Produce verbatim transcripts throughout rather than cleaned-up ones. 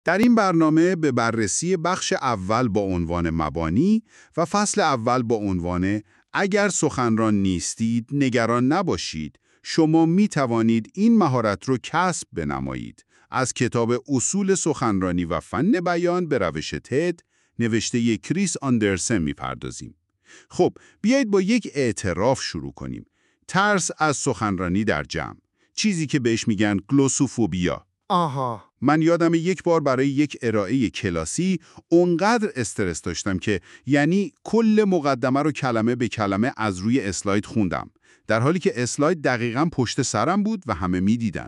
در این برنامه به بررسی بخش اول با عنوان مبانی و فصل اول با عنوان اگر سخنران نیستید نگران نباشید، شما می توانید این مهارت رو کسب بنمایید. از کتاب اصول سخنرانی و فن بیان به روش تد نوشته کریس آندرسن می پردازیم. خب بیایید با یک اعتراف شروع کنیم. ترس از سخنرانی در جمع، چیزی که بهش میگن گلوسوفوبیا. آها. من یادم یک بار برای یک ارائه کلاسی اونقدر استرس داشتم که یعنی کل مقدمه رو کلمه به کلمه از روی اسلاید خوندم، در حالی که اسلاید دقیقاً پشت سرم بود و همه میدیدن.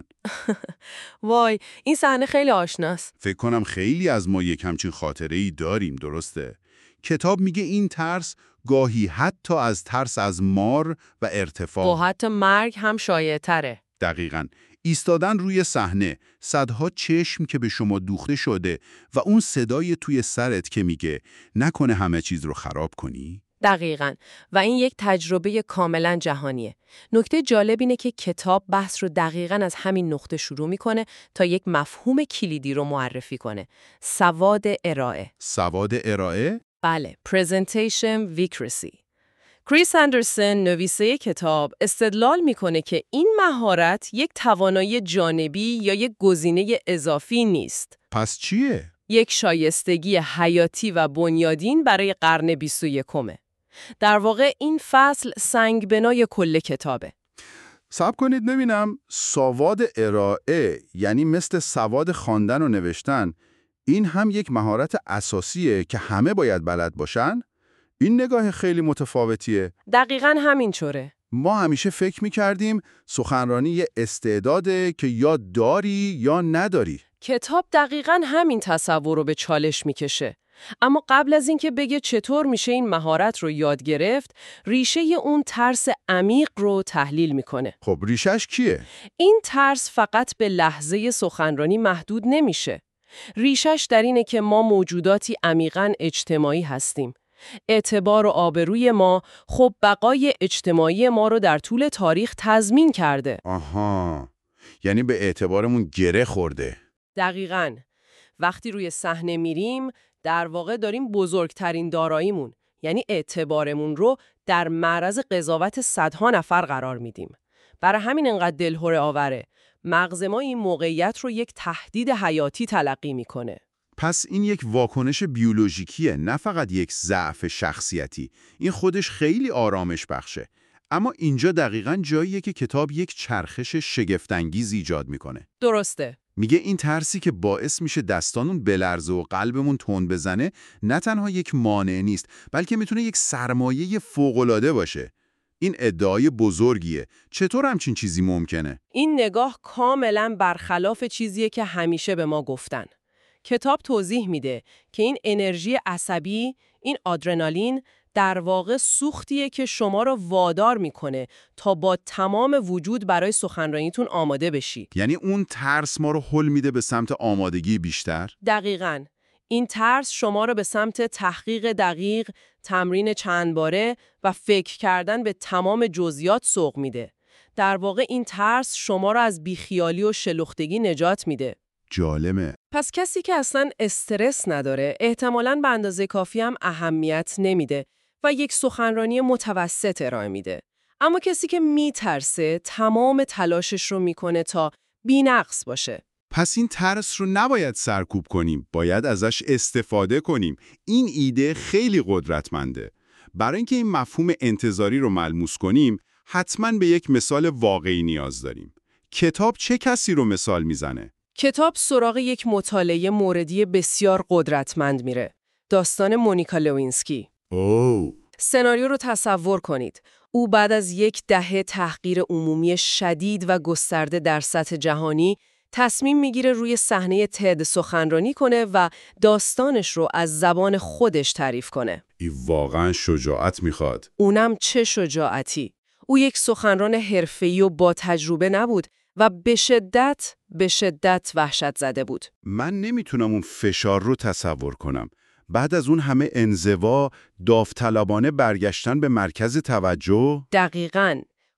وای، این صحنه خیلی آشناست. فکر کنم خیلی از ما یک همچین خاطره‌ای داریم، درسته؟ کتاب میگه این ترس گاهی حتی از ترس از مار و ارتفاع و حتی مرگ هم شایع تره. دقیقاً. ایستادن روی صحنه، صدها چشم که به شما دوخته شده و اون صدای توی سرت که میگه نکنه همه چیز رو خراب کنی. دقیقاً. و این یک تجربه کاملاً جهانیه. نکته جالب اینه که کتاب بحث رو دقیقاً از همین نقطه شروع میکنه تا یک مفهوم کلیدی رو معرفی کنه. سواد ارائه. سواد ارائه؟ بله، Presentation Literacy. کریس اندرسن نویسه کتاب استدلال میکنه که این مهارت یک توانایی جانبی یا یک گزینه اضافی نیست. پس چیه؟ یک شایستگی حیاتی و بنیادین برای قرن بیست و یکم. در واقع این فصل سنگبنای کل کتابه. صبر کنید ببینم، سواد ارائه یعنی مثل سواد خواندن و نوشتن، این هم یک مهارت اساسیه که همه باید بلد باشن؟ این نگاه خیلی متفاوتیه. دقیقاً همینطوره. ما همیشه فکر می‌کردیم سخنرانی یه استعداده که یا داری یا نداری. کتاب دقیقاً همین تصور رو به چالش میکشه. اما قبل از اینکه بگه چطور میشه این مهارت رو یاد گرفت، ریشه اون ترس عمیق رو تحلیل میکنه. خب ریشش کیه؟ این ترس فقط به لحظه سخنرانی محدود نمیشه. ریشش در اینه که ما موجوداتی عمیقاً اجتماعی هستیم. اعتبار و آبروی ما خب بقای اجتماعی ما رو در طول تاریخ تضمین کرده. آها، یعنی به اعتبارمون گره خورده. دقیقاً. وقتی روی صحنه میریم در واقع داریم بزرگترین داراییمون یعنی اعتبارمون رو در معرض قضاوت صدها نفر قرار میدیم. برای همین انقدر دلهره آوره. مغز ما این موقعیت رو یک تهدید حیاتی تلقی میکنه. پس این یک واکنش بیولوژیکیه، نه فقط یک ضعف شخصیتی. این خودش خیلی آرامش بخشه. اما اینجا دقیقاً جاییه که کتاب یک چرخش شگفت‌انگیز ایجاد میکنه. درسته. میگه این ترسی که باعث میشه دستانون بلرزه و قلبمون تند بزنه نه تنها یک مانع نیست، بلکه میتونه یک سرمایه فوق‌العاده باشه. این ادعای بزرگیه. چطور همچین چیزی ممکنه؟ این نگاه کاملاً برخلاف چیزیه که همیشه به ما گفتن. کتاب توضیح میده که این انرژی عصبی، این آدرنالین، در واقع سوختیه که شما رو وادار میکنه تا با تمام وجود برای سخنرانیتون آماده بشی. یعنی اون ترس ما رو هل میده به سمت آمادگی بیشتر؟ دقیقاً. این ترس شما رو به سمت تحقیق دقیق، تمرین چند باره و فکر کردن به تمام جزئیات سوق میده. در واقع این ترس شما رو از بیخیالی و شلوختگی نجات میده. جالبه. پس کسی که اصلاً استرس نداره احتمالاً به اندازه کافی هم اهمیت نمیده و یک سخنرانی متوسط ارائه میده. اما کسی که میترسه تمام تلاشش رو میکنه تا بی‌نقص باشه. پس این ترس رو نباید سرکوب کنیم، باید ازش استفاده کنیم. این ایده خیلی قدرتمنده. برای اینکه این مفهوم انتظاری رو ملموس کنیم، حتماً به یک مثال واقعی نیاز داریم. کتاب چه کسی رو مثال میزنه؟ کتاب سراغ یک مطالعه موردی بسیار قدرتمند میره. داستان مونیکا لوینسکی. اوه. سناریو رو تصور کنید. او بعد از یک دهه تحقیر عمومی شدید و گسترده در سطح جهانی تصمیم میگیره روی صحنه تد سخنرانی کنه و داستانش رو از زبان خودش تعریف کنه. این واقعا شجاعت میخواد. اونم چه شجاعتی. او یک سخنران حرفه‌ای و با تجربه نبود و به شدت به شدت وحشت زده بود. من نمیتونم اون فشار رو تصور کنم. بعد از اون همه انزوا، داوطلبانه برگشتن به مرکز توجه. دقیقاً.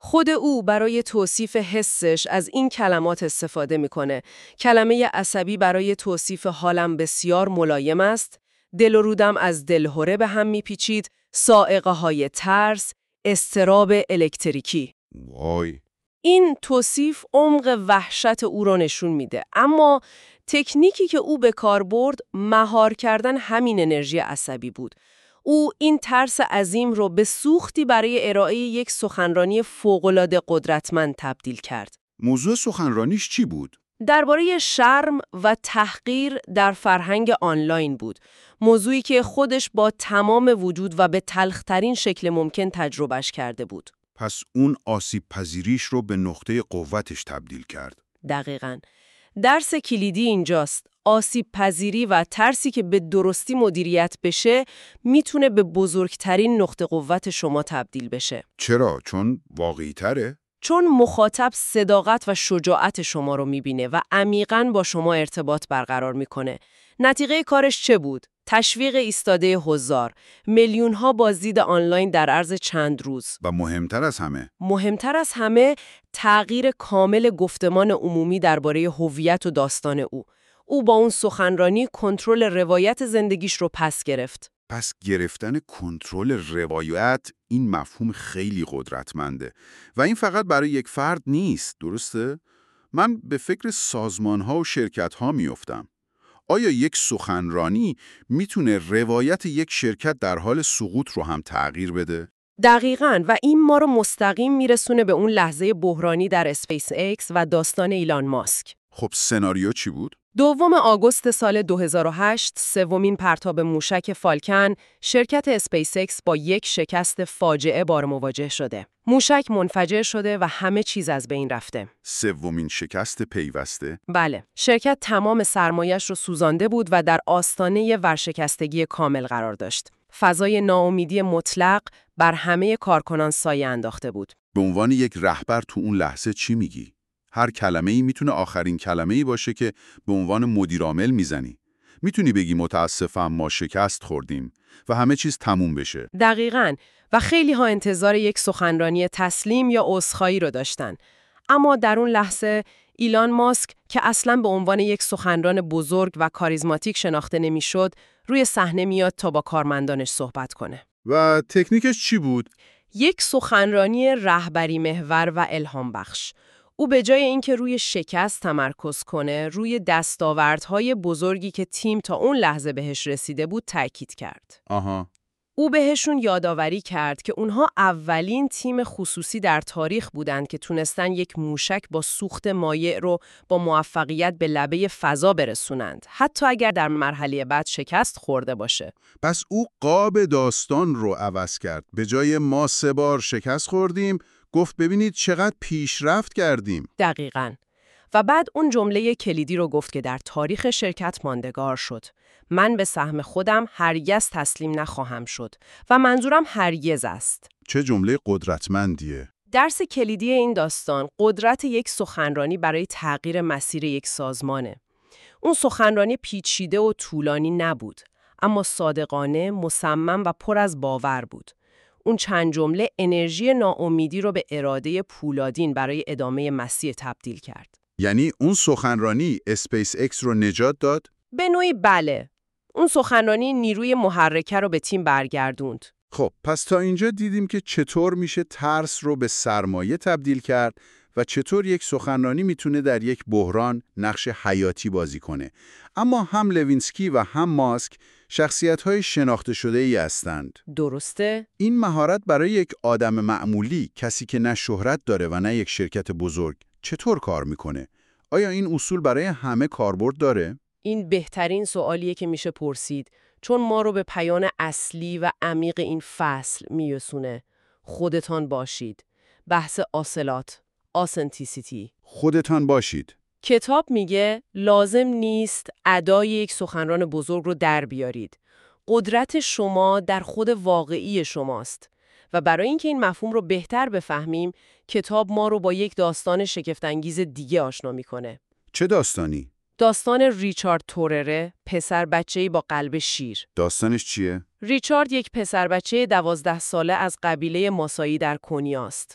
خود او برای توصیف حسش از این کلمات استفاده میکنه. کلمه عصبی برای توصیف حالم بسیار ملایم است، دل و رودم از دلهره به هم میپیچید، صاعقه های ترس، اضطراب الکتریکی. وای. این توصیف عمق وحشت او را نشون میده، اما تکنیکی که او به کار برد مهار کردن همین انرژی عصبی بود. او این ترس عظیم رو به سوختی برای ارائه یک سخنرانی فوق‌العاده قدرتمند تبدیل کرد. موضوع سخنرانیش چی بود؟ درباره شرم و تحقیر در فرهنگ آنلاین بود. موضوعی که خودش با تمام وجود و به تلخ‌ترین شکل ممکن تجربهش کرده بود. پس اون آسیب پذیریش رو به نقطه قوتش تبدیل کرد. دقیقاً. درس کلیدی اینجاست. آسیب پذیری و ترسی که به درستی مدیریت بشه میتونه به بزرگترین نقطه قوت شما تبدیل بشه. چرا؟ چون واقعی تره؟ چون مخاطب صداقت و شجاعت شما رو میبینه و عمیقاً با شما ارتباط برقرار میکنه. نتیجه کارش چه بود؟ تشویق ایستاده حضار، میلیون‌ها بازدید آنلاین در عرض چند روز. و مهمتر از همه مهمتر از همه تغییر کامل گفتمان عمومی درباره هویت و داستان او. او با اون سخنرانی کنترل روایت زندگیش رو پس گرفت. پس گرفتن کنترل روایت، این مفهوم خیلی قدرتمنده و این فقط برای یک فرد نیست، درسته؟ من به فکر سازمان‌ها و شرکت‌ها میافتم. آیا یک سخنرانی میتونه روایت یک شرکت در حال سقوط رو هم تغییر بده؟ دقیقاً، و این ما رو مستقیم میرسونه به اون لحظه بحرانی در اسپیس ایکس و داستان ایلان ماسک. خب سناریو چی بود؟ دوم آگوست سال دو هزار و هشت، سومین پرتاب موشک فالکن، شرکت اسپیس ایکس با یک شکست فاجعه بار مواجه شده. موشک منفجر شده و همه چیز از بین رفته. سومین شکست پیوسته؟ بله، شرکت تمام سرمایش رو سوزانده بود و در آستانه ورشکستگی کامل قرار داشت. فضای ناامیدی مطلق بر همه کارکنان سایه انداخته بود. به عنوان یک رهبر تو اون لحظه چی میگی؟ هر کلمه‌ای میتونه آخرین کلمه‌ای باشه که به عنوان مدیرعامل میزنی. میتونی بگی متاسفم ما شکست خوردیم و همه چیز تموم بشه. دقیقاً، و خیلی ها انتظار یک سخنرانی تسلیم یا عذرخواهی رو داشتن. اما در اون لحظه ایلان ماسک که اصلاً به عنوان یک سخنران بزرگ و کاریزماتیک شناخته نمیشد، روی صحنه میاد تا با کارمندانش صحبت کنه. و تکنیکش چی بود؟ یک سخنرانی رهبری محور و الهام بخش. او به جای اینکه روی شکست تمرکز کنه، روی دستاوردهای بزرگی که تیم تا اون لحظه بهش رسیده بود تاکید کرد. آها. او بهشون یادآوری کرد که اونها اولین تیم خصوصی در تاریخ بودند که تونستن یک موشک با سوخت مایع رو با موفقیت به لبه فضا برسونند، حتی اگر در مرحله بعد شکست خورده باشه. پس او قاب داستان رو عوض کرد. به جای ما سه بار شکست خوردیم، گفت ببینید چقدر پیشرفت کردیم. دقیقاً. و بعد اون جمله کلیدی رو گفت که در تاریخ شرکت ماندگار شد. من به سهم خودم هرگز تسلیم نخواهم شد و منظورم هرگز است. چه جمله قدرتمندیه. درس کلیدی این داستان قدرت یک سخنرانی برای تغییر مسیر یک سازمانه. اون سخنرانی پیچیده و طولانی نبود، اما صادقانه، مصمم و پر از باور بود. اون چند جمله انرژی ناامیدی رو به اراده پولادین برای ادامه مسیر تبدیل کرد. یعنی اون سخنرانی اسپیس ایکس رو نجات داد؟ به نوعی بله. اون سخنرانی نیروی محرکه رو به تیم برگردوند. خب پس تا اینجا دیدیم که چطور میشه ترس رو به سرمایه تبدیل کرد و چطور یک سخنرانی میتونه در یک بحران نقش حیاتی بازی کنه. اما هم لوینسکی و هم ماسک شخصیت‌های شناخته شده ای هستند. درسته؟ این مهارت برای یک آدم معمولی، کسی که نه شهرت داره و نه یک شرکت بزرگ، چطور کار میکنه؟ آیا این اصول برای همه کاربرد داره؟ این بهترین سوالیه که میشه پرسید، چون ما رو به پیام اصلی و عمیق این فصل میرسونه. خودتان باشید. بحث آسلات، آسنتیسیتی. خودتان باشید. کتاب میگه لازم نیست ادای یک سخنران بزرگ رو در بیارید. قدرت شما در خود واقعی شماست. و برای اینکه این مفهوم رو بهتر بفهمیم، کتاب ما رو با یک داستان شگفت‌انگیز دیگه آشنا میکنه. چه داستانی؟ داستان ریچارد تورره، پسر بچه‌ای با قلب شیر. داستانش چیه؟ ریچارد یک پسر بچه دوازده ساله از قبیله ماسایی در کنیاست.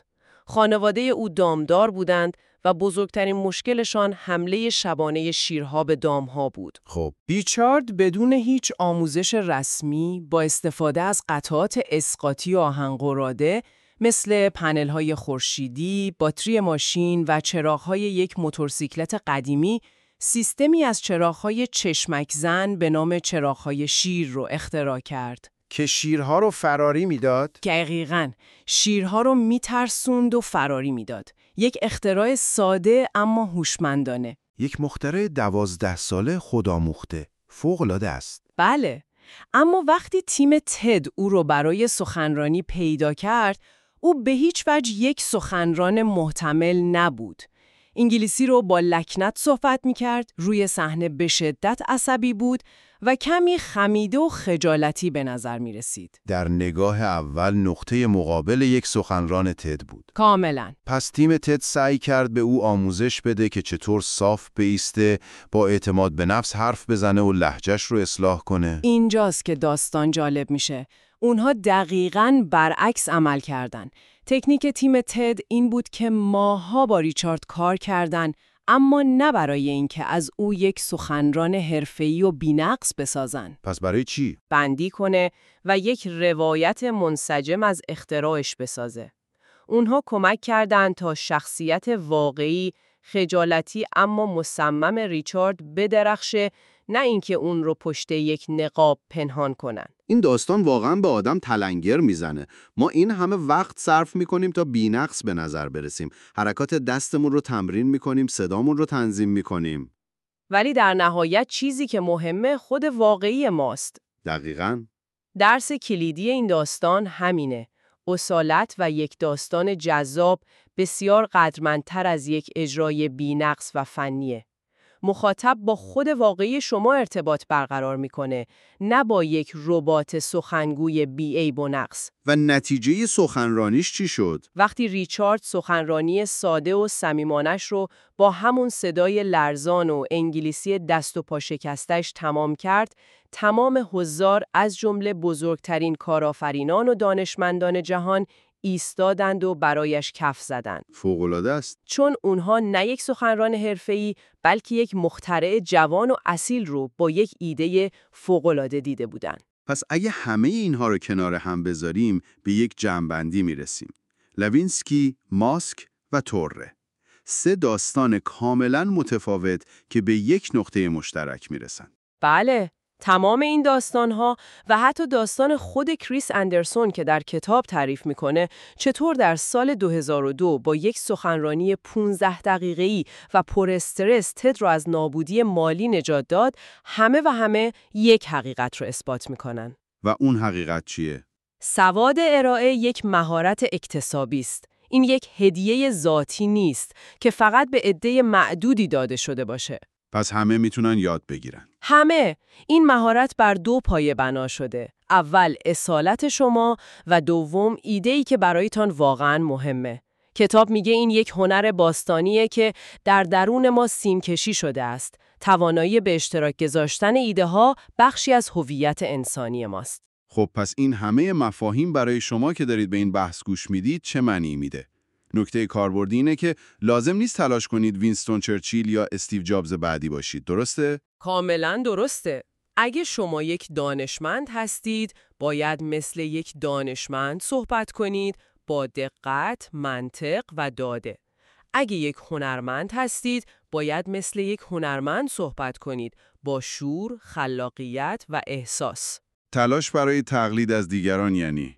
خانواده او دامدار بودند و بزرگترین مشکلشان حمله شبانه شیرها به دامها بود. خب ریچارد بدون هیچ آموزش رسمی با استفاده از قطعات اسقاطی و آهن‌قراده مثل پنل‌های خورشیدی، باتری ماشین و چراغ‌های یک موتورسیکلت قدیمی، سیستمی از چراغ‌های چشمک زن به نام چراغ‌های شیر رو اختراع کرد. که شیرها رو فراری میداد؟ دقیقاً، شیرها رو میترسوند و فراری میداد. یک اختراع ساده اما هوشمندانه. یک مخترع دوازده ساله خودآموخته. فوق‌العاده است. بله، اما وقتی تیم تد او رو برای سخنرانی پیدا کرد، او به هیچ وجه یک سخنران محتمل نبود. انگلیسی رو با لکنت صحبت می‌کرد، روی صحنه به شدت عصبی بود و کمی خمیده و خجالتی به نظر می‌رسید. در نگاه اول نقطه مقابل یک سخنران تد بود. کاملاً. پس تیم تد سعی کرد به او آموزش بده که چطور صاف بایسته، با اعتماد به نفس حرف بزنه و لهجه‌اش رو اصلاح کنه. اینجاست که داستان جالب میشه. اونها دقیقاً برعکس عمل کردن. تکنیک تیم تد این بود که ماها با ریچارد کار کردن، اما نه برای اینکه از او یک سخنران حرفه‌ای و بی‌نقص بسازن. پس برای چی؟ بندی کنه و یک روایت منسجم از اختراعش بسازه. اونها کمک کردند تا شخصیت واقعی، خجالتی اما مصمم ریچارد بدرخشه، نه اینکه اون رو پشت یک نقاب پنهان کنن. این داستان واقعا به آدم تلنگر میزنه. ما این همه وقت صرف میکنیم تا بی‌نقص به نظر برسیم. حرکات دستمون رو تمرین میکنیم، صدامون رو تنظیم میکنیم. ولی در نهایت چیزی که مهمه خود واقعی ماست. دقیقاً. درس کلیدی این داستان همینه. اصالت و یک داستان جذاب بسیار قدرمندتر از یک اجرای بی‌نقص و فنیه. مخاطب با خود واقعی شما ارتباط برقرار میکنه، نه با یک ربات سخنگوی بی‌عیب و نقص. و نتیجه سخنرانیش چی شد؟ وقتی ریچارد سخنرانی ساده و صمیمانش رو با همون صدای لرزان و انگلیسی دست و پا شکستش تمام کرد، تمام حضار از جمله بزرگترین کارآفرینان و دانشمندان جهان ایستادند و برایش کف زدند. فوق‌العاده است. چون اونها نه یک سخنران حرفه‌ای بلکه یک مخترع جوان و اصیل رو با یک ایده فوق‌العاده دیده بودند. پس اگه همه اینها رو کنار هم بذاریم به یک جمع‌بندی میرسیم. لوینسکی، ماسک و توره. سه داستان کاملاً متفاوت که به یک نقطه مشترک میرسن. بله، تمام این داستان‌ها و حتی داستان خود کریس اندرسون که در کتاب تعریف میکنه چطور در سال دو هزار و دو با یک سخنرانی پانزده دقیقه‌ای و پر استرس تد رو از نابودی مالی نجات داد، همه و همه یک حقیقت رو اثبات میکنن. و اون حقیقت چیه؟ سواد ارائه یک مهارت اکتسابی است. این یک هدیه ذاتی نیست که فقط به عده معدودی داده شده باشه. پس همه میتونن یاد بگیرن. همه. این مهارت بر دو پایه بنا شده. اول اصالت شما و دوم ایده‌ای که برایتان واقعاً مهمه. کتاب میگه این یک هنر باستانیه که در درون ما سیمکشی شده است. توانایی به اشتراک گذاشتن ایده ها بخشی از هویت انسانی ماست. خب پس این همه مفاهیم برای شما که دارید به این بحث گوش میدید چه معنی میده؟ نکته کاربردی اینه که لازم نیست تلاش کنید وینستون چرچیل یا استیو جابز بعدی باشید، درسته؟ کاملا درسته. اگه شما یک دانشمند هستید، باید مثل یک دانشمند صحبت کنید، با دقت، منطق و داده. اگه یک هنرمند هستید، باید مثل یک هنرمند صحبت کنید، با شور، خلاقیت و احساس. تلاش برای تقلید از دیگران یعنی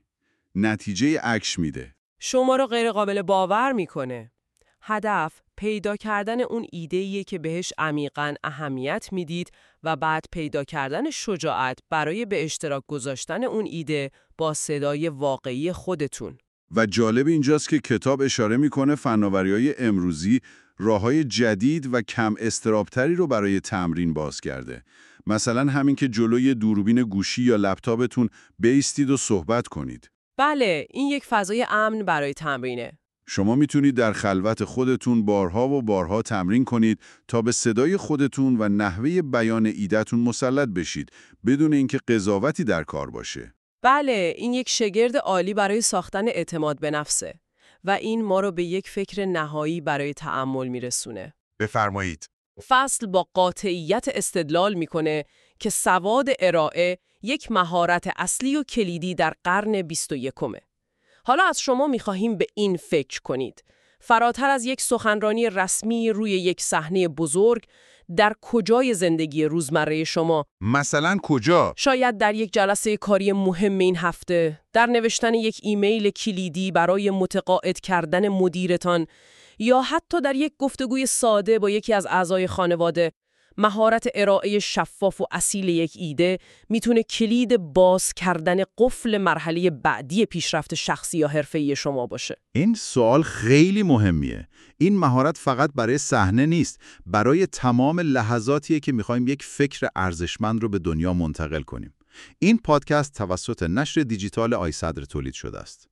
نتیجه عکس میده. شما رو غیر قابل باور میکنه. هدف پیدا کردن اون ایده‌ایه که بهش عمیقاً اهمیت میدید و بعد پیدا کردن شجاعت برای به اشتراک گذاشتن اون ایده با صدای واقعی خودتون. و جالب اینجاست که کتاب اشاره میکنه فناوری‌های امروزی راه‌های جدید و کم اضطراب‌تری رو برای تمرین باز کرده. مثلا همین که جلوی دوربین گوشی یا لپتاپتون بایستید و صحبت کنید. بله، این یک فضای امن برای تمرینه. شما میتونید در خلوت خودتون بارها و بارها تمرین کنید تا به صدای خودتون و نحوه بیان ایده‌تون مسلط بشید بدون اینکه قضاوتی در کار باشه. بله، این یک شگرد عالی برای ساختن اعتماد به نفسه. و این ما رو به یک فکر نهایی برای تأمل میرسونه. بفرمایید. فصل با قاطعیت استدلال میکنه که سواد ارائه یک مهارت اصلی و کلیدی در قرن بیست و یکم. حالا از شما میخواهیم به این فکر کنید. فراتر از یک سخنرانی رسمی روی یک صحنه بزرگ، در کجای زندگی روزمره شما؟ مثلا کجا؟ شاید در یک جلسه کاری مهم این هفته، در نوشتن یک ایمیل کلیدی برای متقاعد کردن مدیرتان، یا حتی در یک گفتگوی ساده با یکی از اعضای خانواده. مهارت ارائه شفاف و اصیل یک ایده میتونه کلید باز کردن قفل مرحله بعدی پیشرفت شخصی یا حرفه‌ای شما باشه. این سوال خیلی مهمیه. این مهارت فقط برای صحنه نیست، برای تمام لحظاتیه که میخوایم یک فکر ارزشمند رو به دنیا منتقل کنیم. این پادکست توسط نشر دیجیتال آیصدر تولید شده است.